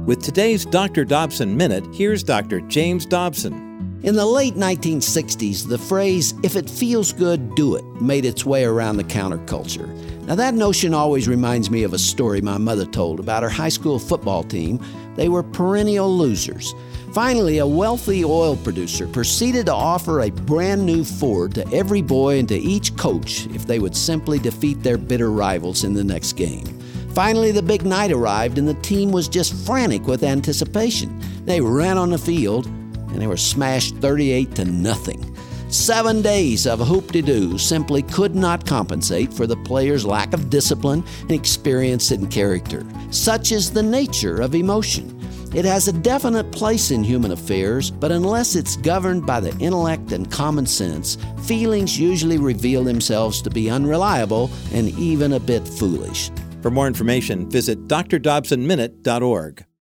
With today's Dr. Dobson Minute, here's Dr. James Dobson. In the late 1960s, the phrase, "if it feels good, do it," made its way around the counterculture. Now, that notion always reminds me of a story my mother told about her high school football team. They were perennial losers. Finally, a wealthy oil producer proceeded to offer a brand new Ford to every boy and to each coach if they would simply defeat their bitter rivals in the next game. Finally, the big night arrived and the team was just frantic with anticipation. They ran on the field and they were smashed 38-0. 7 days of hoop-de-doo simply could not compensate for the players' lack of discipline and experience and character. Such is the nature of emotion. It has a definite place in human affairs, but unless it's governed by the intellect and common sense, feelings usually reveal themselves to be unreliable and even a bit foolish. For more information, visit drdobsonminute.org.